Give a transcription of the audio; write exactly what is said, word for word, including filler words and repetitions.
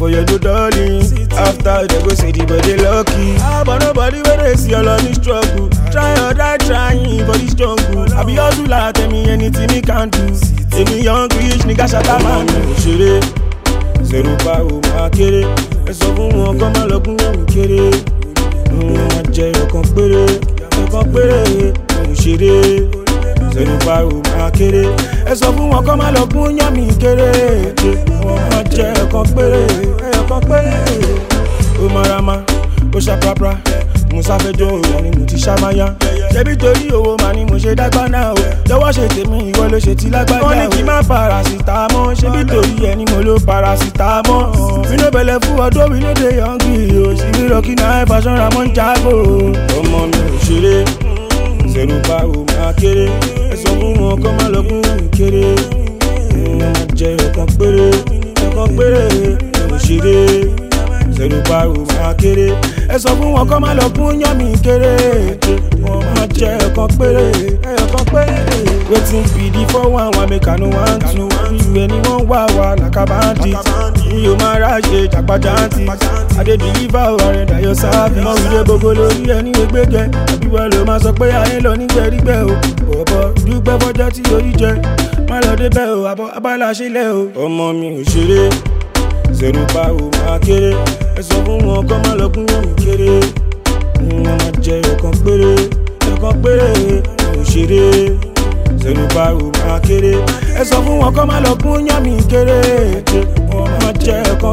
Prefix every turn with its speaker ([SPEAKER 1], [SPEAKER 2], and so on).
[SPEAKER 1] for your new darling. After they go say the body lucky. Ah, but nobody where they see all of this struggle. Try or die trying for this jungle. I be hustle like tell me anything he can do. Say me young rich nigga shut up man. Òṣèré zero pa o ma kéré. Ẹ sọ fún wọn kọ́ máa lọ́gùn wọn kéré. Wọ́n máa jẹ ọ̀kan péré, ọ̀kan péré. Òṣèré zero pa o ma kéré. Ẹ sọ fún wọn kọ́ máa lọ́gùn yán mi kéré. Wọ́n máa jẹ ọ̀kan péré, ọ̀kan péré. Ó marama, ó ṣàprápra. Musa fẹjọ́ òun ni mo ti ṣàmáyà. Ṣebí torí owó màá ni mo ṣe dágbà náà o. Jọ̀wọ́ ṣe tèmi ìwọ ló ṣe ti lágbájá o. Wọ́n ní kí n má parasitamọ́. Ṣebí torí ẹ ni mo lo parasitamọ́. Mi no bẹ̀lẹ̀ fún ọdún mi ló dé yọ̀ǹgì o. Ṣìbí rọ̀kì náà fashion ra mọ́ ń jágò. Ọmọ mi ò ṣeré, zero pa ò máa kéré. Ẹ sọ fún wọn kọ́ máa lọ́gùn mi kéré. Wọ́n máa jẹ ọ̀kan péré, ọ̀kan péré. Ò ṣeré, zero pa ò máa kéré. Ẹ sọ fún wọn kọ́ máa lọ fún yán mi kéré. Wọ́n máa jẹ ọ̀kan péré, ọ̀kan péré. Wetin be the four one one make I no want to. Ìwé ni wọ́n wá wá làkàbáńtì. Mi ò máa ráṣe jàpájáǹtì. Adé deliver ọ̀rẹ́ dayọ̀ sáàbì. Wọ́n wí dé gbogbo lórí ẹni ẹgbẹ́gẹ́. Àbí wọ́n ló máa sọ pé ayé lọ nígbẹ́rígbẹ́ o. Bọ̀bọ̀ dúpẹ́ fọ́jọ́ tí orí jẹ. Má lọ débẹ̀ o, àbọ̀ abala ṣílẹ̀ o. Ọmọ mi ò ṣeré, zero pa ò máa kéré. Ẹ sọ fún wọn kọ́ máa lọ́gùn wọn kéré. Wọ́n máa jẹ ọ̀kan péré, ọ̀kan péré. Òṣèré zero pa ò máa kéré. Ẹ sọ fún wọn kọ́ máa lọ́gùn yán mi kéré. Wọ́n máa jẹ ọ̀kan